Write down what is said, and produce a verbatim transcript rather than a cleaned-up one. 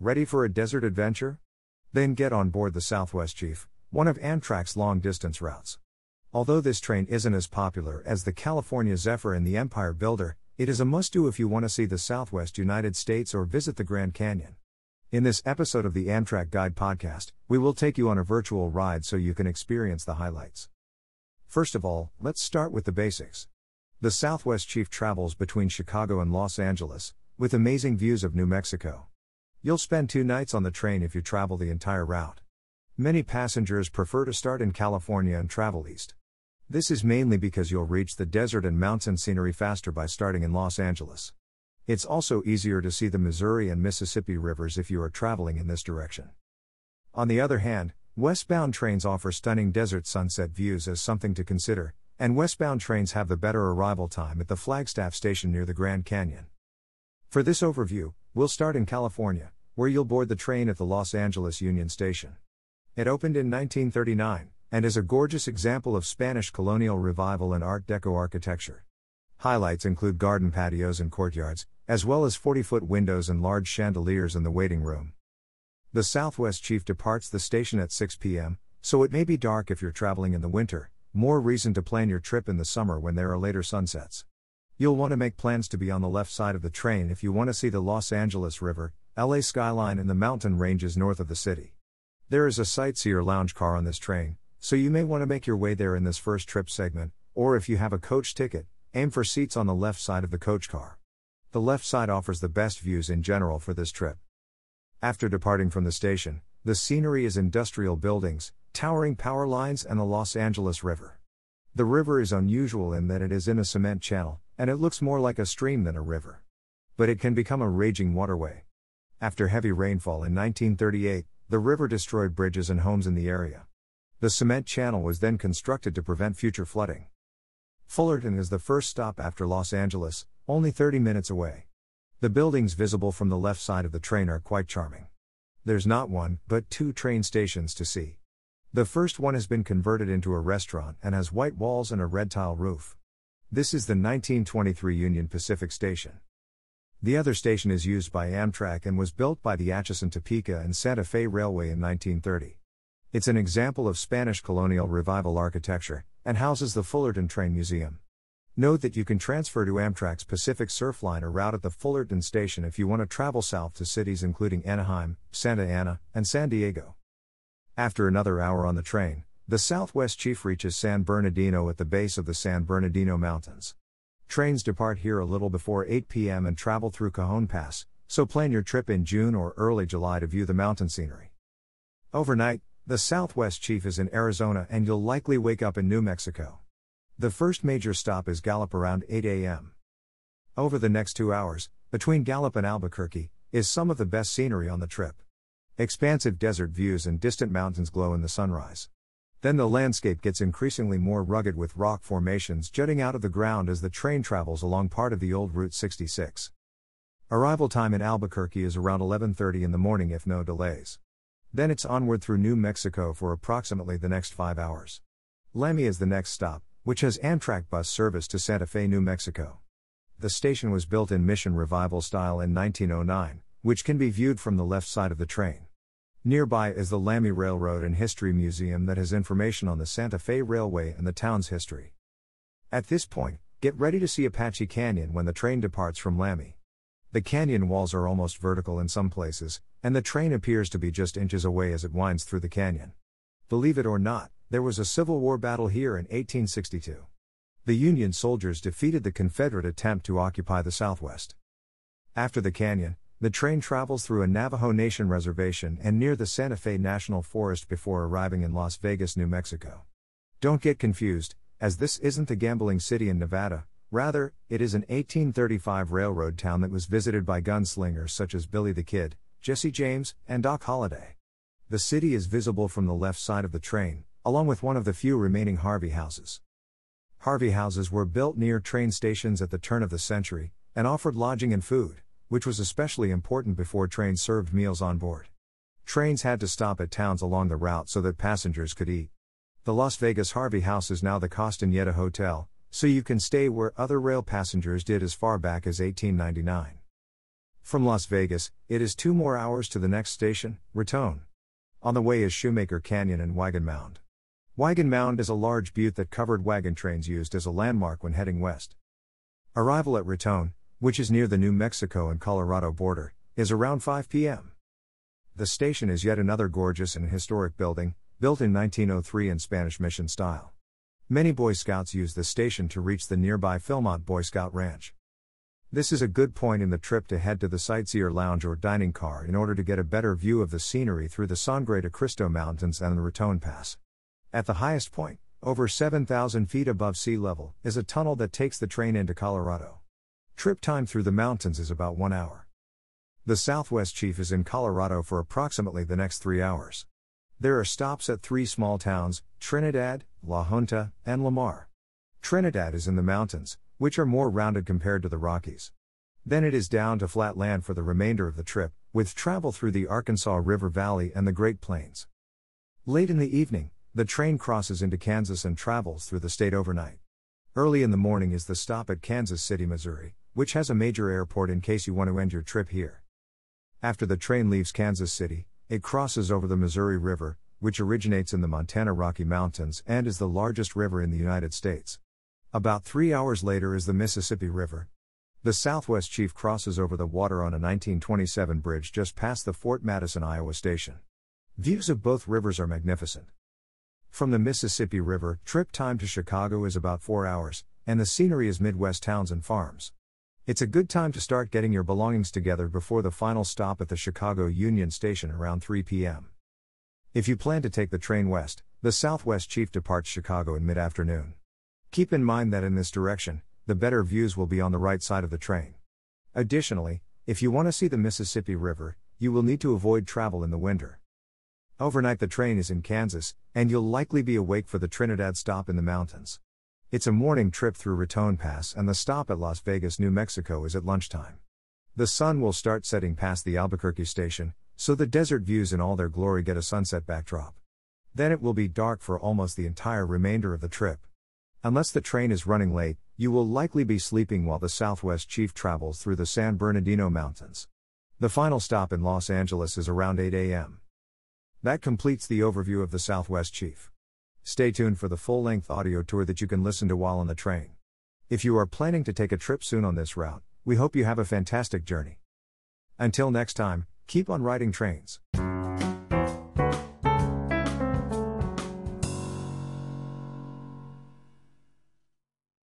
Ready for a desert adventure? Then get on board the Southwest Chief, one of Amtrak's long-distance routes. Although this train isn't as popular as the California Zephyr and the Empire Builder, it is a must-do if you want to see the Southwest United States or visit the Grand Canyon. In this episode of the Amtrak Guide podcast, we will take you on a virtual ride so you can experience the highlights. First of all, let's start with the basics. The Southwest Chief travels between Chicago and Los Angeles, with amazing views of New Mexico. You'll spend two nights on the train if you travel the entire route. Many passengers prefer to start in California and travel east. This is mainly because you'll reach the desert and mountain scenery faster by starting in Los Angeles. It's also easier to see the Missouri and Mississippi rivers if you are traveling in this direction. On the other hand, westbound trains offer stunning desert sunset views as something to consider, and westbound trains have the better arrival time at the Flagstaff station near the Grand Canyon. For this overview, we'll start in California, where you'll board the train at the Los Angeles Union Station. It opened in nineteen thirty-nine, and is a gorgeous example of Spanish colonial revival and Art Deco architecture. Highlights include garden patios and courtyards, as well as forty-foot windows and large chandeliers in the waiting room. The Southwest Chief departs the station at six p.m., so it may be dark if you're traveling in the winter, more reason to plan your trip in the summer when there are later sunsets. You'll want to make plans to be on the left side of the train if you want to see the Los Angeles River, L A skyline and the mountain ranges north of the city. There is a sightseer lounge car on this train, so you may want to make your way there in this first trip segment, or if you have a coach ticket, aim for seats on the left side of the coach car. The left side offers the best views in general for this trip. After departing from the station, the scenery is industrial buildings, towering power lines and the Los Angeles River. The river is unusual in that it is in a cement channel, and it looks more like a stream than a river. But it can become a raging waterway. After heavy rainfall in nineteen thirty-eight, the river destroyed bridges and homes in the area. The cement channel was then constructed to prevent future flooding. Fullerton is the first stop after Los Angeles, only thirty minutes away. The buildings visible from the left side of the train are quite charming. There's not one, but two train stations to see. The first one has been converted into a restaurant and has white walls and a red tile roof. This is the nineteen twenty-three Union Pacific Station. The other station is used by Amtrak and was built by the Atchison, Topeka and Santa Fe Railway in nineteen thirty. It's an example of Spanish colonial revival architecture, and houses the Fullerton Train Museum. Note that you can transfer to Amtrak's Pacific Surfliner route at the Fullerton station if you want to travel south to cities including Anaheim, Santa Ana, and San Diego. After another hour on the train, the Southwest Chief reaches San Bernardino at the base of the San Bernardino Mountains. Trains depart here a little before eight p.m. and travel through Cajon Pass, so plan your trip in June or early July to view the mountain scenery. Overnight, the Southwest Chief is in Arizona and you'll likely wake up in New Mexico. The first major stop is Gallup around eight a.m. Over the next two hours, between Gallup and Albuquerque, is some of the best scenery on the trip. Expansive desert views and distant mountains glow in the sunrise. Then the landscape gets increasingly more rugged with rock formations jutting out of the ground as the train travels along part of the old Route sixty-six. Arrival time in Albuquerque is around eleven thirty in the morning if no delays. Then it's onward through New Mexico for approximately the next five hours. Lamy is the next stop, which has Amtrak bus service to Santa Fe, New Mexico. The station was built in Mission Revival style in nineteen oh nine, which can be viewed from the left side of the train. Nearby is the Lamy Railroad and History Museum that has information on the Santa Fe Railway and the town's history. At this point, get ready to see Apache Canyon when the train departs from Lamy. The canyon walls are almost vertical in some places, and the train appears to be just inches away as it winds through the canyon. Believe it or not, there was a Civil War battle here in eighteen sixty-two. The Union soldiers defeated the Confederate attempt to occupy the Southwest. After the canyon, the train travels through a Navajo Nation reservation and near the Santa Fe National Forest before arriving in Las Vegas, New Mexico. Don't get confused, as this isn't the gambling city in Nevada, rather, it is an eighteen thirty-five railroad town that was visited by gunslingers such as Billy the Kid, Jesse James, and Doc Holliday. The city is visible from the left side of the train, along with one of the few remaining Harvey houses. Harvey houses were built near train stations at the turn of the century, and offered lodging and food, which was especially important before trains served meals on board. Trains had to stop at towns along the route so that passengers could eat. The Las Vegas Harvey House is now the Castaneda Hotel, so you can stay where other rail passengers did as far back as eighteen ninety-nine. From Las Vegas, it is two more hours to the next station, Raton. On the way is Shoemaker Canyon and Wagon Mound. Wagon Mound is a large butte that covered wagon trains used as a landmark when heading west. Arrival at Raton, which is near the New Mexico and Colorado border, is around five p.m. The station is yet another gorgeous and historic building, built in nineteen oh three in Spanish Mission style. Many Boy Scouts use this station to reach the nearby Philmont Boy Scout Ranch. This is a good point in the trip to head to the Sightseer Lounge or dining car in order to get a better view of the scenery through the Sangre de Cristo Mountains and the Raton Pass. At the highest point, over seven thousand feet above sea level, is a tunnel that takes the train into Colorado. Trip time through the mountains is about one hour. The Southwest Chief is in Colorado for approximately the next three hours. There are stops at three small towns, Trinidad, La Junta, and Lamar. Trinidad is in the mountains, which are more rounded compared to the Rockies. Then it is down to flat land for the remainder of the trip, with travel through the Arkansas River Valley and the Great Plains. Late in the evening, the train crosses into Kansas and travels through the state overnight. Early in the morning is the stop at Kansas City, Missouri, which has a major airport in case you want to end your trip here. After the train leaves Kansas City, it crosses over the Missouri River, which originates in the Montana Rocky Mountains and is the largest river in the United States. About three hours later is the Mississippi River. The Southwest Chief crosses over the water on a nineteen twenty-seven bridge just past the Fort Madison, Iowa station. Views of both rivers are magnificent. From the Mississippi River, trip time to Chicago is about four hours, and the scenery is Midwest towns and farms. It's a good time to start getting your belongings together before the final stop at the Chicago Union Station around three p.m. If you plan to take the train west, the Southwest Chief departs Chicago in mid-afternoon. Keep in mind that in this direction, the better views will be on the right side of the train. Additionally, if you want to see the Mississippi River, you will need to avoid travel in the winter. Overnight the train is in Kansas, and you'll likely be awake for the Trinidad stop in the mountains. It's a morning trip through Raton Pass, and the stop at Las Vegas, New Mexico is at lunchtime. The sun will start setting past the Albuquerque station, so the desert views in all their glory get a sunset backdrop. Then it will be dark for almost the entire remainder of the trip. Unless the train is running late, you will likely be sleeping while the Southwest Chief travels through the San Bernardino Mountains. The final stop in Los Angeles is around eight a.m. That completes the overview of the Southwest Chief. Stay tuned for the full-length audio tour that you can listen to while on the train. If you are planning to take a trip soon on this route, we hope you have a fantastic journey. Until next time, keep on riding trains.